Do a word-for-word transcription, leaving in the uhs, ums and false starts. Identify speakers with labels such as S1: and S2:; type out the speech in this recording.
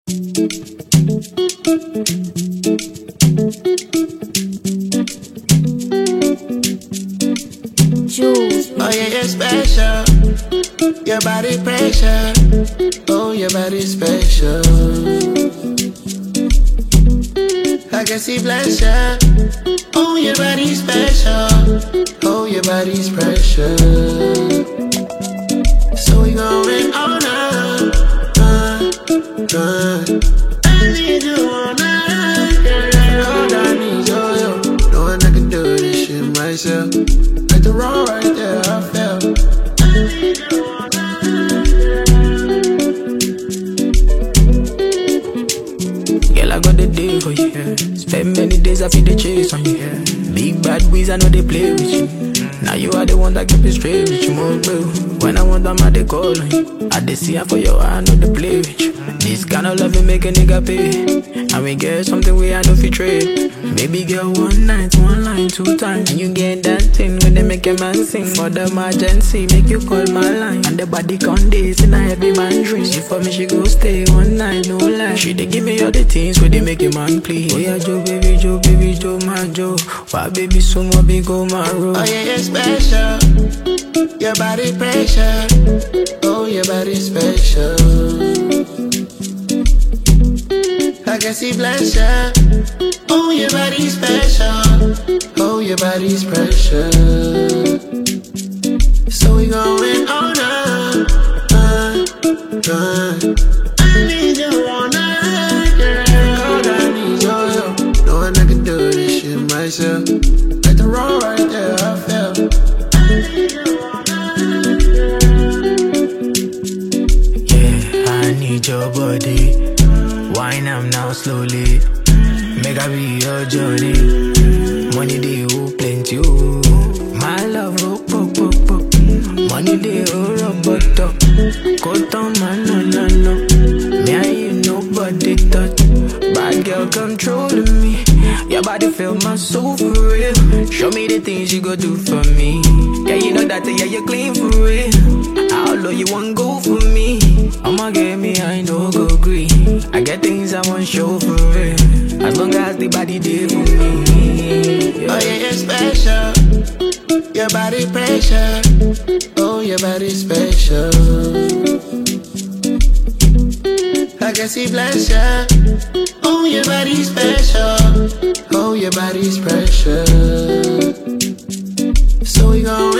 S1: Jules.
S2: Oh yeah, you're special. Your body pressure. Oh, your body special. I can see pleasure. Oh, your body special. Oh, your body's pressure. So we going all night, night, night. I need you all night, girl. All I need you, yo. Knowing I can do this shit myself. Like the wrong right there, I felt. I need you all night.
S3: Girl, I got the day for you. Yeah. Spend many days I feel the chase on you. Yeah. Big bad ways, I know they play with you. Now you are the one that keep it straight with you, more bro. When I want them, I they call on you. I they see her for your eye, I know they play with you. This kind of love will make a nigga pay. And we get something we I know fi trade. Baby girl, one night, one line, two times. And you get that thing when they make a man sing. For the emergency, make you call my line. And the body con days in a heavy man dream. She for me, she go stay one night, no lie. She they give me all the things where they make a man please. Oh yeah, Joe, baby, Joe, baby, Joe, my Joe. Why baby, so more big, go my road.
S2: Oh yeah, you're special. Your body pressure. Oh, your body special. I can see pleasure. Oh, your body's special. Oh, your body's pressure. So we going all night, night, night. I need you all night, girl. All I need you, yo. Knowing I can do this shit myself. Like the wrong right there, I felt. I need you all night, girl.
S3: Yeah, I need your body. Wine am now slowly. Make I be your journey. Money they oh plenty oh. My love oh pop pop pop. Money they oh rubber up. Go down man no no no. Me and you nobody touch. Bad girl controlling me. Your body feel my soul for real. Show me the things you go do for me. Yeah, you know that yeah you clean for real. How low you want go for me? I'ma get me I know go green. I get things I want show for real. As long as the body there for me, yeah.
S2: Oh yeah, you're special. Your body pressure. Oh, your body special. I can see pleasure. Oh, your body's special. Oh, your body's pressure. So we going